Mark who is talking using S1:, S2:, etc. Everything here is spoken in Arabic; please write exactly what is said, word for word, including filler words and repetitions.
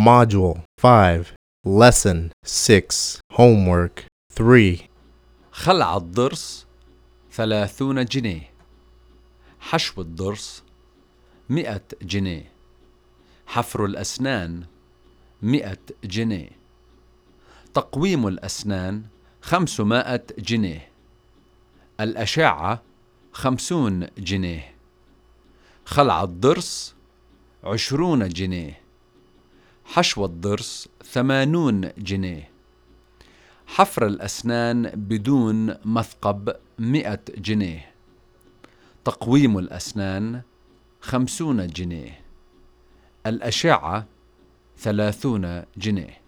S1: Module five, Lesson six, Homework three.
S2: خلع الضرس ثلاثون جنيه. حشو الضرس مئة جنيه. حفر الأسنان مئة جنيه. تقويم الأسنان خمسمائة جنيه. الأشعة خمسون جنيه. خلع الضرس عشرون جنيه. حشو الضرس ثمانون جنيه. حفر الأسنان بدون مثقب مئة جنيه. تقويم الأسنان خمسون جنيه. الأشعة ثلاثون جنيه.